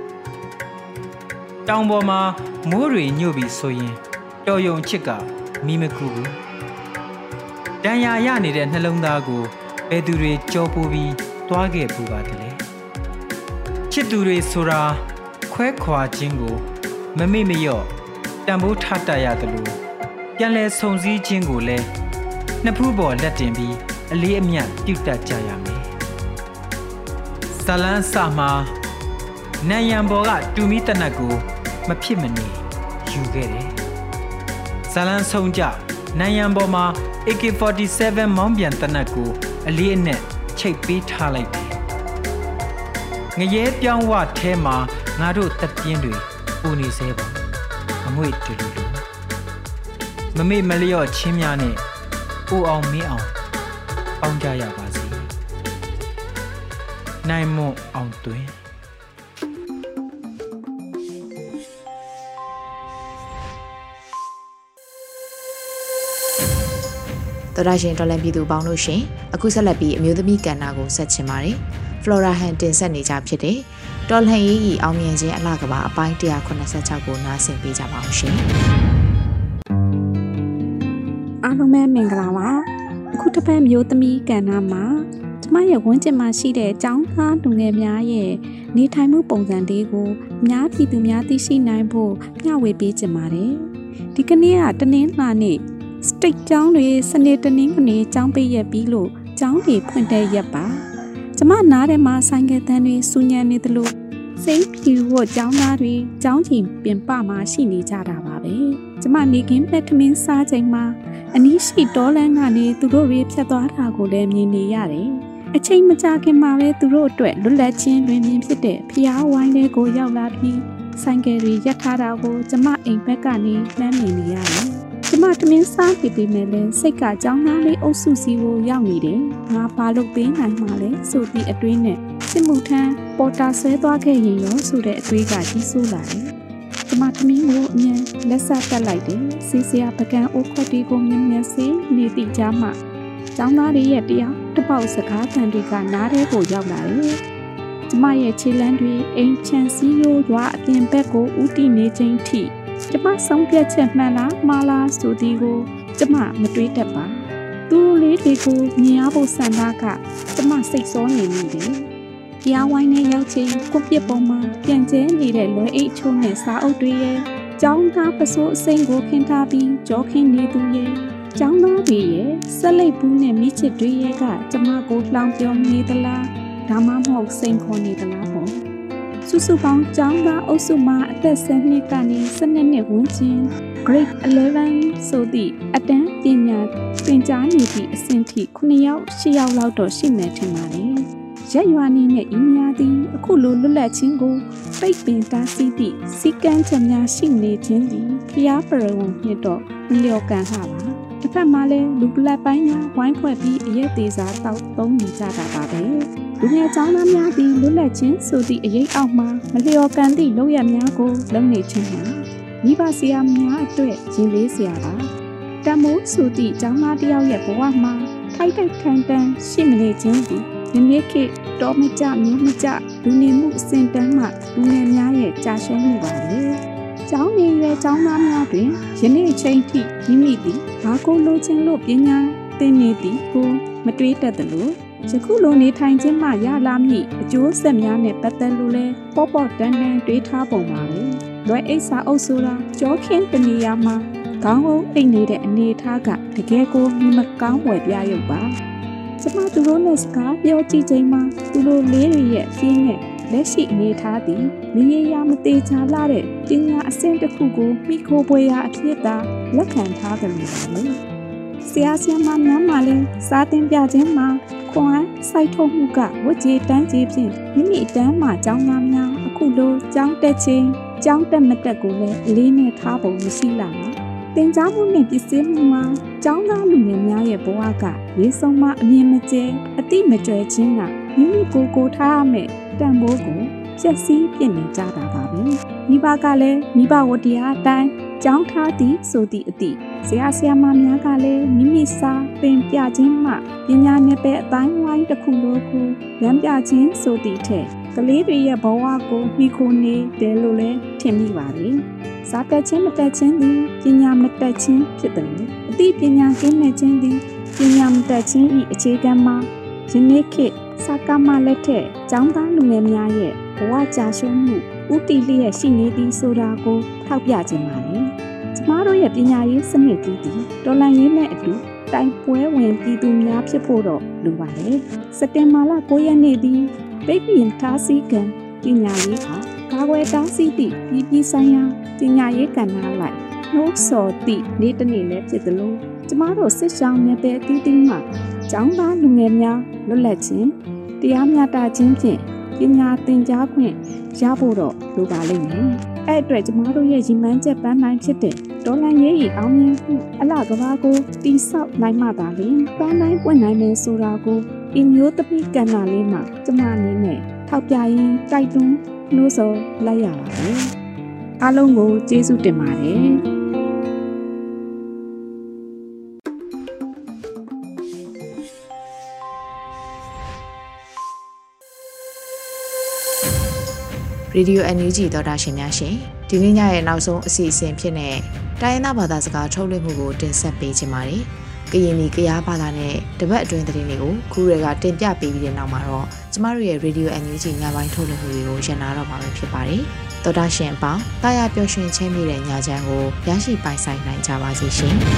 တောင်ပေါ်မှာမိုးတွေညို့ပြီးဆိုရင်တော်ယုံချစ်ကမီးမကူဘူးတန်ရာရနေတဲ့နှလုံးသားကိုဘယ်သူတွေကြောပိုးပြီးတွားခဲ့ပူပါတလဲချစ်သူတွေဆိုတာခွဲခွာခြင်းကိုမမေ့မလျော့တန်ဖိုးထားတတ်ရတယ်လို့ပြန်လဲဆုံစည်းခြင်းကိုလည်းနှစ်ဖူးပေါ်လက်တင်ပြီးအလေးအမြတ်ပြုတ်တတ်ကြရမယ်ဇလန်းစမှာနယံဘော်ကတူမီတနတ်ကိုမဖြစ်မနေယူခဲ့တယ်ဇလန်းဆုံးကြနယံဘော်မှာ AK47 မောင်းပြန်တနတ်ကိုအလေးအနက်ချိတ်ပေးထားလိုက်တယ်ငရဲပြောင်းဝထဲမှာငါတို့တပ်ပြင်းတွေပူနေစေပါအငွေ့တူတူမမေ့မလျော့ချင်းများနဲ့အိုအောင်မင်းအောင်ပေါင်းကြရပါစေနိုင်မွန်အောင်တွင်သောတာရှင်တော်လန်ပြည်သူပေါင်းတို့ရှင်အခုဆက်လက်ပြီးအမျိုးသမီးကဏ္ဍကိုဆက်ချင်ပါတယ်။ Flora Han တင်ဆက်နေကြဖြစ်တဲ့တော်လှန်ရေးဤအောင်မြင်ခြင်းအလှကဘာအပိုင်း186ကိုနားဆင်ပေးကြပါအောင်ရှင်။အားလုံးပဲမင်္ဂလာပါ။အခုတစ်ပတ်မျိုးသမီးကဏ္ဍမှာကျမရဲ့ဝန်းကျင်မှာရှိတဲ့ကျောင်းသားလူငယ်များရဲ့နေထိုင်မှုပုံစံတွေကိုများပြည်သူများသိရှိနိုင်ဖို့မျှဝေပေးချင်ပါတယ်။ဒီကနေ့ကတနင်္လာနေ့စတိတ်ကျောင်းတွေစနေတနင်္ဂနွေကျောင်းပိတ်ရက်ပြီးလို့ကျောင်းတွေဖွင့်တဲ့ရက်ပါကျမနားထဲမှာဆိုင်ကယ်တန်းတွေစူညံနေသလိုစိတ်ဖြူဖို့ကျောင်းသားတွေကျောင်းချိန်ပင်ပမှာရှိနေကြတာပါပဲကျမနေကင်းပက်ထမင်းစားချိန်မှာအနီးရှိတောလန်းကနေသူတို့တွေဖြတ်သွားတာကိုလည်းမြင်နေရတယ်အချိန်မကြာခင်မှာပဲသူတို့အတွက်လွတ်လပ်ခြင်းတွင်မြင်ဖြစ်တဲ့ဖျားဝိုင်းလေးကိုရောက်လာပြီးဆိုင်ကယ်တွေရပ်ထားတာကိုကျမအိမ်ဘက်ကနေလှမ်းမြင်နေရတယ်ကျမတမင်းစားပြပေးမယ်လဲစိတ်ကကြောင်းသားလေးအုပ်စုစီကိုရောက်နေတယ်ငါဘာလို့ပေးနိုင်မှာလဲဆိုပြီးအတွင်းနဲ့စစ်မှုထမ်းပေါ်တာဆွဲသွားခဲ့ရင်ရောဆိုတဲ့အတွေးကကြီးစိုးလာတယ်ကျမတမင်းကိုအမြန်လက်ဆက်တက်လိုက်တယ်စီစရာပကံအိုးခွက်တီကိုမြင်မြင်စေနေတိကြမှာကျောင်းသားတွေရဲ့တရားတပေါက်စကားသံတွေကနားထဲကိုရောက်လာတယ်ကျမရဲ့ခြေလမ်းတွေအိမ်ချန်စီရိုးရွာအပြင်ဘက်ကိုဥတီနေခြင်းထိကျမဆုံးဖြတ်ချက်မှန်လားမှားလားဆိုသည်ကိုကျမမတွေးတတ်ပါသူလေးတွေကိုမြင်ရဖို့ဆန္ဒကကျမစိတ်ဆောနေနေတယ်။တရားဝိုင်းနဲ့ရောက်ချင်းကိုပြစ်ပုံမှာပြန်ကျဲနေတဲ့လွယ်အိတ်ချိုးနဲ့စာအုပ်တွေရဲ့ကျောင်းသားပစိုးအစိမ်းကိုခင်းထားပြီးကြောခင်းနေသူရဲ့ကျောင်းသားတွေရဲ့ဆက်လက်ဘူးနဲ့မိချစ်တွေရဲ့ကကျမကိုလှောင်ပြောနေသလားဒါမှမဟုတ်စိန်ခေါ်နေသလားပေါ့စုစုပေါင်းကျောင်းသားအုပ်စုမှာအသက်10နှစ်ကနေ12နှစ်ဝန်းကျင် Grade 11ဆိုသည့်အတန်းပညာသင်ကြားနေသည့်အဆင့်ထိ9ယောက်10ယောက်လောက်တော့ရှိမယ်ထင်ပါတယ်။ရက်ရွာနေနဲ့ဤများသည်အခုလိုလွတ်လပ်ခြင်းကိုပိတ်ပင်တားဆီးသည့်စီကံချက်များရှိနေခြင်းသည်ဖျားပရဝုံမြင့်တော့မလျော်ကန်ဟာပါ။တစ်ဖက်မှာလည်းလူပလက်ပိုင်းများဝိုင်းဖွဲ့ပြီးအရက်သေးစားတောက်သုံးနေကြတာပါပဲ။လူငယ်ကျောင်းသားများသည်လွတ်လပ်ခြင်းဆိုသည့်အရေးအောက်မှာမလျော်ကန်သည့်လုပ်ရများကိုလုပ်နေခြင်းမှာမိဘဆရာများအတွက်ရင်လေးစရာပါတန်မိုးဆိုသည့်ကျောင်းသားတယောက်ရဲ့ဘဝမှာထိုက်တိုက်ခံတန်းရှိမနေခြင်းသည်ယနေ့ခေတ်တော်မကြမျိုးမကြလူနေမှုအစဉ်တန်းမှလူငယ်များရဲ့ကြာရှုံးမှုပါလေ။ကျောင်းနေရွယ်ကျောင်းသားများတွင်ယနေ့အချိန်ထိမိမိသည်ဘာကိုလိုချင်လို့ပညာသင်နေသည်ကိုမတွေးတတ်သလိုယခုလိုနေထိုင်ခြင်းမှရလာမည့်အကျိုးဆက်များနဲ့ပတ်သက်လို့လဲပေါ့တန်းတွေးထားပုံပါပဲ။လွယ်အိတ်စာအုပ်ဆိုတာကြောခင်းတနေရာမှာခေါင်းအုပ်အိတ်နေတဲ့အနေအထားကတကယ်ကိုမကောင်းဝယ်ပြရုပ်ပါကျမသူတို့နဲ့စကားပြောကြည့်ချိန်မှာသူတို့လေးတွေရဲ့အင်းနဲ့လက်ရှိအနေအထားသည်မရေရာမသေးချာလာတဲ့ပညာအဆင့်တစ်ခုကိုမိခိုးပွဲရာအဖြစ်သာလက်ခံထားတယ်လို့ပါလေဆရာဆရာမများမှလည်းစားတင်ပြခြင်းမှာခွန်အားစိုက်ထုတ်မှုကဝတ်ကြေတန်းကြေးဖြင့်မိမိတန်းမှာကျောင်းသားများအခုလိုကျောင်းတက်ခြင်းကျောင်းတက်မတက်ကိုလည်းအလေးနဲ့ထားပုံမရှိလာပါသင်ကြားမှုနဲ့ပစ္စည်းမှုမှာကျောင်းသားလူငယ်များရဲ့ဘဝကရေးဆုံးမအမြင်မကျဲအတိမကျွဲခြင်းကမိမိကိုယ်ထားရမယ့်တန်ဖိုးကိုပျက်စီးပြစ်နေကြတာပါပဲမိဘကလည်းမိဘဝတရားအတိုင်းကျောင်းထားသည်ဆိုသည့်အသည့်ဆရာဆရာမများကလည်းမိမိစာသင်ပြခြင်းမှပညာနယ်ပယ်အတိုင်းဝိုင်းတစ်ခုလုံးကိုရံပြခြင်းဆိုသည့်ထက်ကလေးတွေရဲ့ဘဝကိုမိခိုနေတယ်လို့လည်းထင်မိပါတယ်။စာတက်ခြင်းမတက်ခြင်းသည်ပညာမတက်ခြင်းဖြစ်တယ်လို့အသိပညာကင်းမဲ့ခြင်းသည်ပညာမတက်ခြင်း၏အခြေခံမှာယနေ့ခေတ်စာကမလက်ထက်ကျောင်းသားလူငယ်များရဲ့ဘဝကြာရှုံးမှုဥတီလျက်ရှိနေသည်ဆိုတာကိုထောက်ပြခြင်းပါတယ်။ကျမတို့ရဲ့ပညာရေးစနစ်ကြီးသည်တော်လှန်ရေးနဲ့အတူတိုင်ပွဲဝင်ပြည်သူများဖြစ်ဖို့တော့လိုပါတယ်။စက်တင်ဘာလ9ရက်နေ့သည်ပိတ်ပင်ထားစည်းကံပညာရေးဟာကာကွယ်တားဆီးသည့်ပြည်ဆိုင်ရာပညာရေးကဏ္ဍလိုက်နှိုးဆော်သည့်နေ့တစ်နေ့လည်းဖြစ်သလိုကျမတို့စစ်ဆောင်နယ်ပယ်အသီးသီးမှကျောင်းသားလူငယ်များလွတ်လပ်ခြင်းတရားမျှတခြင်းဖြင့်ပညာသင်ကြားခွင့်ရဖို့တော့လိုပါလိမ့်မယ်။အဲ့အတွက်ကျမတို့ရဲ့ရည်မှန်းချက်ပန်းနိုင်ဖြစ်တဲ့ဒေါ်လာရေး၏အောင်မြင်မှုအလှကဘာကိုတိဆောက်နိုင်မှသာလျှင်ပန်းနိုင်ပွင့်နိုင်မယ်ဆိုတာကိုဒီမျိုးသမီးကဏ္ဍလေးမှာကျမအနေနဲ့ထောက်ပြရင်းတိုက်တွန်းနှိုးဆော်လိုက်ရပါတယ်။အားလုံးကိုကျေးဇူးတင်ပါတယ်။ Radio NUG သောတာရှင်များရှင်ဒီနေ့ညရဲ့နောက်ဆုံးအစီအစဉ်ဖြစ်တဲ့တိုင်းရင်းသားဘာသာစကားထုတ်လွှင့်မှုကိုတင်ဆက်ပေးခြင်းပါတယ်။ကရင်ပြည်ကရားဘာသာနဲ့တပတ်အတွင်းသတင်းတွေကိုခူးတွေကတင်ပြပေးပြီးတဲ့နောက်မှာတော့ကျမတို့ရဲ့ Radio NUG ညပိုင်းထုတ်လွှင့်မှုတွေကိုရန်နာတော့မှာဖြစ်ပါတယ်။သောတာရှင်အပေါင်းတာယာပျော်ရွှင်ခြင်းမြေတဲ့ညချမ်းကိုရရှိပိုင်ဆိုင်နိုင်ကြပါစေရှင်။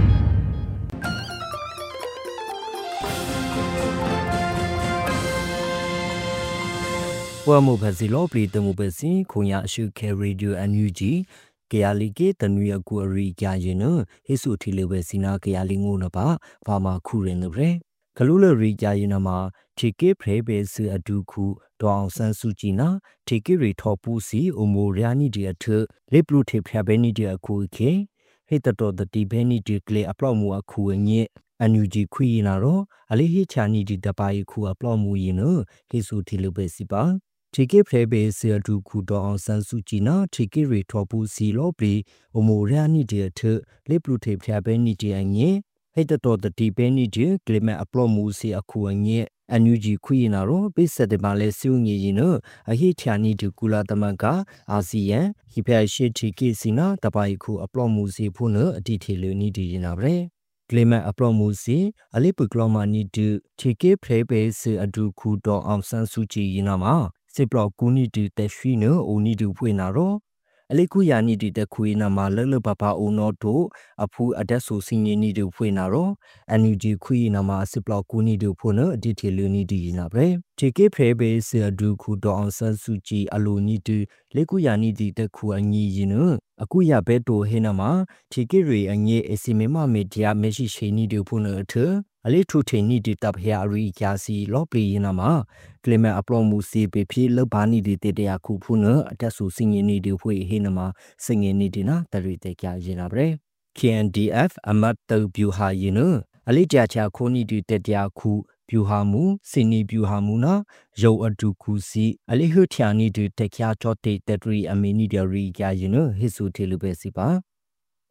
ဝါမိုဖစီလောပလီတမှုပစီခွန်ရအရှုခဲရေဒီယိုအန်ယူဂျီကယာလီကေတနွေအကူအရီကြာရင်နဟိဆုထီလေပဲစီနာကယာလီငိုနပါဘာမခုရင်နရဲဂလူလရီကြာရင်နမှာထေကေဖရဲပဲစအဒုခုဒေါအောင်ဆန်းစုကြည်နာထေကေရီထော်ပူစီအိုမိုရယာနီဒီအထလေပလူထေဖရဘဲနီဒီအခုခေဟိတတော်တတိဘဲနီဒီကလေအပလောက်မူအခုညေအန်ယူဂျီခွေနာရောအလေးဟိချာနီဒီတပါယခုအပလောက်မူရင်နဟိဆုထီလေပဲစီပါထေကေဖရဲဘေစီအဒုခုဒေါအောင်ဆန်းစုကြည်နာထေကေရီထော်ပူစီလောပလီအိုမိုရယာနီဒီအထလေပလူထေဖရဘဲနီဒီအညေဟိတတော်တတိဘဲနီဒီကလေမအပလောက်မူစီအခုညေအန်ယူဂျီခွေနာရောပိစတဲ့မလဲစုံငီရင်အဟိချာနီဒီကူလာတမန်ကအာဆီယံဟိဖရရှိတီကေစီနာတပိုင်ခုအပလော့မှုစီဖို့နအတိထေလူနီဒီရင်နာပဲကလီမတ်အပလော့မှုစီအလိပကလောမာနီဒီတီကေဖရဲဘေစီအဒုခုဒေါအောင်ဆန်းစုကြည်ရင်နာမှာစေပလော့ကူနီဒီတက်ရှိနအိုနီဒီဖွေနာရောအလိကူယာနီဒီတက်ခွေနာမှာလလပပအိုနောတို့အဖူအတက်ဆူစင်းနီဒီဖွေနာရောအန်ယူဂျီခွေနာမှာစေပလော့ကူနီဒီဖွနအတိထေလူနီဒီရင်နာပဲတီကေဖရဲဘေစီအဒုခုဒေါအောင်ဆန်းစုကြည်အလိုနီဒီလေကူယာနီဒီတက်ခွအညီရင်နအခုရဘဲတိုဟေနာမှာတီကေရီအငေအစီမေမမေဒီယာမရှိရှိနီဒီဖွနအထအလေးထုထေနီဒီတပ်ဟယာရီကျာစီလော့ပလီရင်နာမှာကလီမတ်အပလော့မှုစီပေဖြေလဘာနီဒီတေတရာခုဖုနအတက်ဆူစင်ငင်းနီဒီဖွေဟေနာမှာစင်ငင်းနီဒီနာတရီတေကျရင်နာပဲ KNDF အမတ်တူဗျူဟာရင်အလေးကြချာခိုနီဒီတေတရာခုဗျူဟာမူစင်နီဗျူဟာမူနာယောအဒုခုစီအလေးဟထယာနီဒီတေကျချောတေတရီအမီနီဒီရီကျရင်ဟိဆူထေလူပဲစီပါတ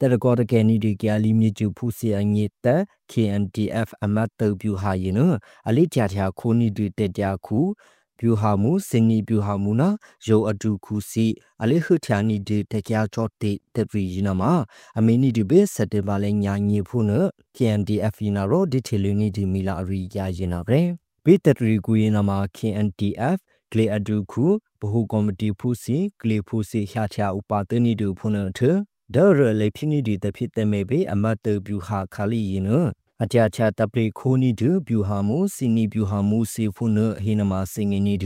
แต่ละก็ตะแกนี่ดีแกลิมีจูผู้เสียงี้แต่ KNDF อำมาตย์บิวหายินอลิจาทาคูนี่ดีเตจาคูบิวหามูสินีบิวหามูนาโยอดูคูซีอลิหุทานี่ดีเตจาจอติเตปรียินามาอเมนี่ดีเบสเตบาเลญาญีพูเน KNDF ยินาโรดิเทลนี่ดีมิลารียายินาเรบิเตรีกูยินามา KNDF กลีอดูคูบหูคอมมิตี้ผู้ซีกลีผู้ซีหาชาอุปาตนี่ดูพูเนเถเดอร์เลพินีดีแต่พิเตเมเบอมาเตบิวหาคาลียินอาจารย์ชาตปรีโคนีดูบิวหามูสินีบิวหามูซีฟูเนเฮนมาสิงนีดู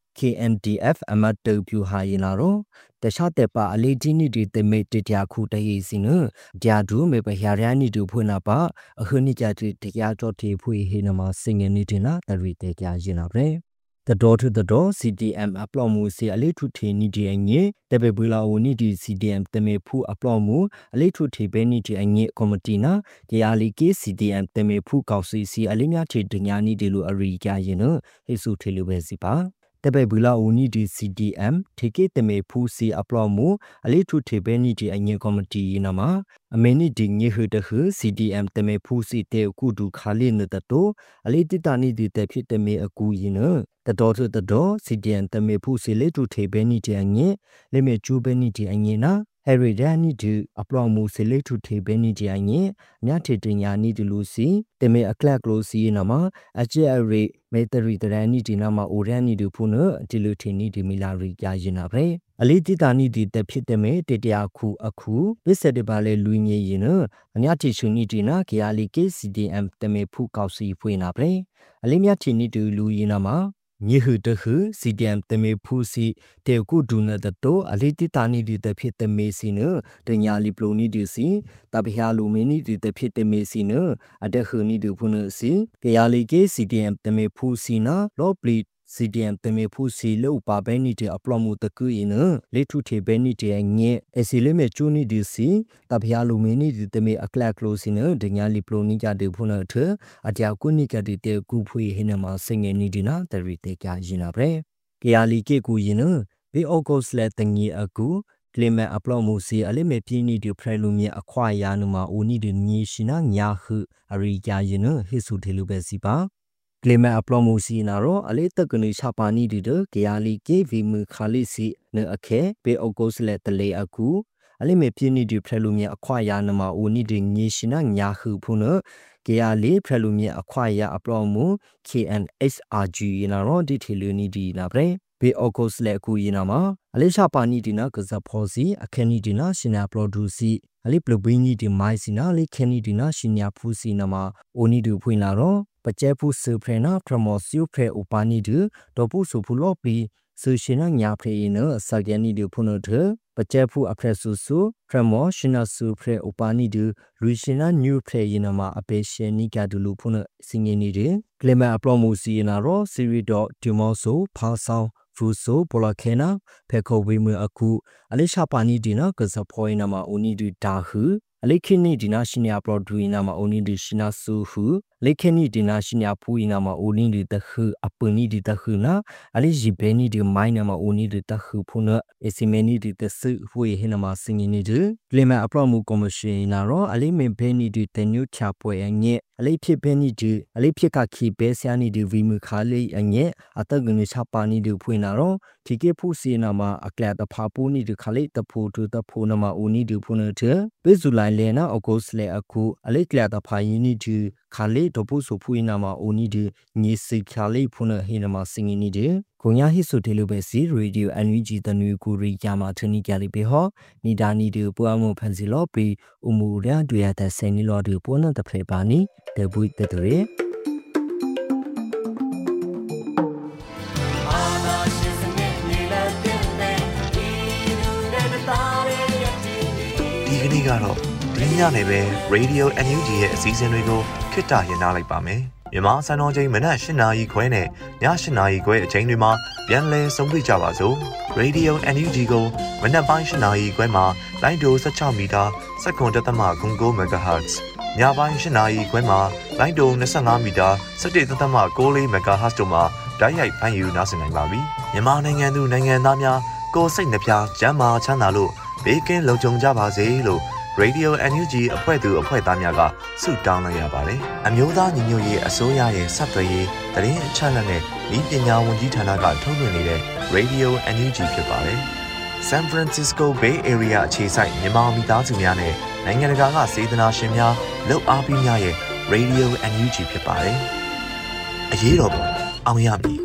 KNDF อมาเตบิวหายินาโรแต่ชาเตปาอเลจินีดีเตเมตตยาคูตเยสินจาดูเมเปหารยานีดูพูนาปาอหนิจาติตยาจอทีพูเฮนมาสิงนีดินาตริเตกยายินาเรThe door to the door CDM အပလော့မှုစီအလေးထုထေနီဒီအငေတပေဘူလာဝနီဒီ CDM တမေဖူအပလော့မှုအလေးထုထေပဲနီဒီအငေကော်မတီနာဒီယာလီကေ CDM တမေဖူကောက်စီစီအလေးများထေဒညာနီဒီလိုအရိကြရင်နဟိစုထေလိုပဲစီပါတပေဘူလာဝနီဒီ CDM ထေကေတမေဖူစီအပလော့မှုအလေးထုထေပဲနီဒီအငေကော်မတီနာမှာအမေနီဒီငေဟတဟ CDM တမေဖူစီတေကုဒုခါလီနတတိုအလေးတိတာနီဒီတေဖြစ်တမေအကူရင်တတော်တတော် CDM တမေဖူစီလေတူထေပဲနီတဲ့အငဲလေမေကျူပဲနီတဲ့အငဲနာဟယ်ရီဒန်နီဒီအပလော့မှုစီလေတူထေပဲနီတဲ့အငဲမြတ်ထေတင်ညာနီဒီလူစီတမေအကလက်ကလိုစီနာမအကျဲအရိမေတရီတရန်နီဒီနာမအိုရန်နီဒီဖုနဒီလူထေနီဒီမီလာရီကြာရင်နာပဲအလေးတိတာနီဒီတဖြစ်တဲ့မေတတရာခုအခုပစ္စတဲ့ပါလေလူငယ်ရင်အမြတ်ထေရှင်နီဒီနာကယာလီကေ CDM တမေဖူကောက်စီဖွေးနာပဲအလေးမြတ်ထေနီဒီလူရင်နာမှာညဟတဟ CDM တမေဖူစီတေကုဒုနတတောအလေးတိတာနီဒီတဖြစ်တဲ့မေစီနတညာလီပလိုနီဒီစီတပဟယာလူမီနီဒီတဖြစ်တဲ့မေစီနအတခနီဒီဖုန်စီကယာလီကေ CDM တမေဖူစီနာလောပလီCDM တမေဖူစီလောပါဘဲနီတဲ့အပလော့မှုတကူရင်လေထုထေဘဲနီတဲ့ငဲအစီလေမေချူနီဒီစီတပဟယာလူမီနီဒီတမေအကလက်ကလိုစီနဒညာလီပလိုနီကြတဲ့ဖုန်ထအတယာကုနီကတဲ့တဲ့ကူဖွေဟင်းနမှာစငယ်နီဒီနာတရီတေကြရင်နာပဲကယာလီကေကူရင်ဘေအော့ဂုတ်လက်တငီအကူကလီမဲအပလော့မှုစီအလေးမေပြင်းနီဒီဖရလူမြေအခွာယာနမှာအိုနီဒီနီရှိနာညာဟုအရိကြရင်ဟိစုထေလူပဲစီပါကလီမဲအပလော့မှုစီနာရောအလေးတကနေချပါနီဒီကယာလီကေဗီမူခါလီစီနအခဲဘေအော့ဂုတ်လက်တလေအကူအလေးမေပြင်းနီဒီဖရလူမြေအခွာယာနမှာအိုနီဒီနီရှိနာညာဟုဖုနကယာလီဖရလူမြေအခွာယာအပလော့မှု KNSRG နာရောဒီထေလူနီဒီနာပဲဘေအော့ဂုတ်လက်ကူယနာမှာအလေးချပါနီဒီနာကဇဖောစီအခနီဒီနာရှင်နာပလော့ဒူစီအလေးပလဘင်းနီဒီမိုင်စီနာလေးခနီဒီနာရှင်ညာဖူစီနာမှာအိုနီဒူဖွင့်လာတော့ပကျဲဖူဆူဖရနာပရမောစီယဖရဥပါနီဒူဒေါ်ပူဆူဖူလော့ပီဆူရှင်နာညာဖရရင်ဆာဂန်နီဒူဖုန်ထပကျဲဖူအဖရဆူဆူဖရမောရှင်နာဆူဖရဥပါနီဒူလူရှင်နာညူဖရရင်မှာအပေရှင်နီကဒူလူဖုန်စင်ငင်းနီဒီကလီမာအပလော့မှုစီနာရောစီရီဒေါ်ဒီမောဆိုဖာဆောင်ဖူဆိုပိုလာခေနာဖေခိုဝေမအခုအလေးရှာပါနီဒီနာကစဖိုင်နာမအိုနီဒီဒါဟုအလေးခိနီဒီနာရှင်ယာပရိုဒူနာမအိုနီဒီရှင်နာဆူဟုလေခိနီဒီနာရှင်ယာဖူီနာမအိုနီဒီတခုအပနီဒီတခုနာအလေးဂျီဘဲနီဒီမိုင်းနာမအိုနီဒီတခုဖုနအစီမနီဒီတဆူဖူဟေနာမစင်နီဒီကလီမာအပလော့မှုကော်မရှင်နာရောအလေးမေဘဲနီဒီတညုချပွဲအငဲ့အလေးဖြစ်ဘဲနီဒီအလေးဖြစ်ကခီဘဲဆယာနီဒီဗီမူခါလေးအငဲ့အတကနီချပါနီဒီဖွင့်နာရောဒီကေဖူစီနာမအကလတ်တဖာပူနီဒီခါလေးတဖူတူတဖူနာမအိုနီဒီဖုန်ထဘေဇူလိုင်လေနာအော်ဂုတ်လေအခုအလေးကလတ်တဖာယင်းနီဒီခါလေးတဖူဆူဖူနာမအိုနီဒီညေစီခါလေးဖုန်ဟေနာမစင်နီဒီကိုညာဟိဆိုတေလိုပဲစီရေဒီယိုအန်ယူဂျီတနွေကူရီယာမာထနီကြလိပေဟောနီဒါနီဒီပွားမှုဖန်စီလောပီဥမူရတွေ့ရတဲ့ဆိုင်နီလောဒီပေါ်နတဖလေပါနီတေဘူးတတရေဒီကနေ့ကတော့ဒီညနေပဲ Radio NUG ရဲ့အစည်းအဝေးကိုခਿੱတရနာလိုက်ပါမယ်မြန်မာစံတော်ချိန်မနက်၈နာရီခွဲနဲ့ည၈နာရီခွဲအချိန်တွေမှာပြန်လည်ဆုံးဖြတ်ကြပါစို့ Radio NUG ကိုမနက်ပိုင်း၈နာရီခွဲမှာလိုင်းဒို16မီတာ7.9 MHz ညပိုင်း၈နာရီခွဲမှာလိုင်းဒို25မီတာ17.6 MHz တို့မှာဓာတ်ရိုက်ဖမ်းယူနားဆင်နိုင်ပါပြီမြန်မာနိုင်ငံသူနိုင်ငံသားများကိုယ်စိတ်နှပြချမ်းသာချမ်းသာလို့ဘေးကင်းလုံခြုံကြပါစေလို့ Radio NUG အဖွဲ့သူအဖွဲ့သားများကဆုတောင်းလိုက်ရပါတယ်။အမျိုးသားညီညွတ်ရေးအစိုးရရဲ့စက်သွယ်ရေးသတင်းအချက်အလက်နဲ့ဤပညာဝန်ကြီးဌာနကထုတ်လွှင့်နေတဲ့ Radio NUG ဖြစ်ပါတယ်။ San Francisco Bay Area အခြေစိုက်မြန်မာမိသားစုများနဲ့နိုင်ငံတကာကစေတနာရှင်များလုပ်အားပေးများရဲ့ Radio NUG ဖြစ်ပါတယ်။အရေးတော်ပုံအောင်ရမည်